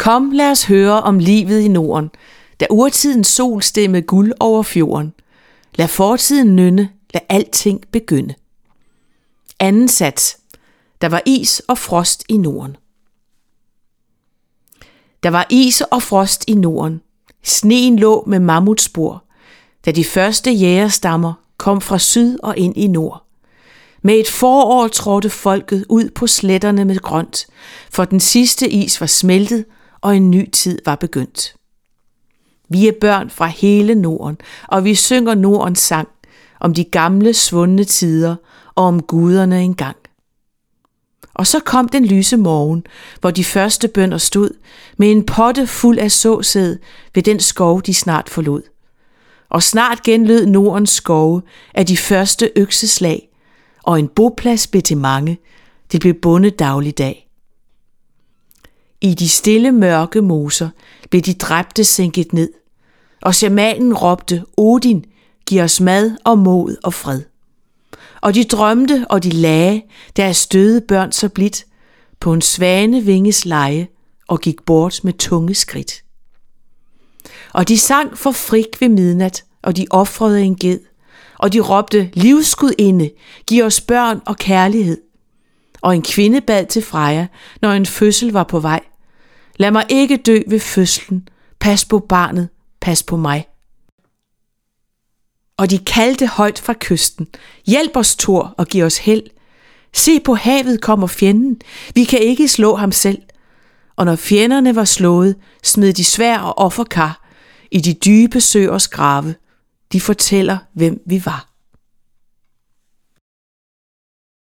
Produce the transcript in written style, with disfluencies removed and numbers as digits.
Kom, lad os høre om livet i Norden, da urtidens sol stemmede guld over fjorden. Lad fortiden nynne, lad alting begynde. Anden sats. Der var is og frost i Norden. Der var is og frost i Norden. Sneen lå med mammutspor, da de første jægerstammer kom fra syd og ind i nord. Med et forår trådte folket ud på sletterne med grønt, for den sidste is var smeltet, og en ny tid var begyndt. Vi er børn fra hele Norden, og vi synger Nordens sang om de gamle svundne tider og om guderne engang. Og så kom den lyse morgen, hvor de første bønder stod med en potte fuld af såsæd ved den skov, de snart forlod. Og snart genlød Nordens skove af de første økseslag, og en boplads blev til mange, det blev bundet dagligdag. I de stille mørke moser blev de dræbte sænket ned, og shamanen råbte, Odin, giv os mad og mod og fred. Og de drømte, og de lagde deres døde børn så blidt på en svanevinges leje og gik bort med tunge skridt. Og de sang for frik ved midnat, og de ofrede en ged, og de råbte, livsgudinde, giv os børn og kærlighed. Og en kvinde bad til Freja, når en fødsel var på vej. Lad mig ikke dø ved fødslen, pas på barnet, pas på mig. Og de kaldte højt fra kysten, hjælp os Thor og giv os held. Se på havet kommer fjenden, vi kan ikke slå ham selv. Og når fjenderne var slået, smed de sværd og offerkar i de dybe søers grave. De fortæller, hvem vi var.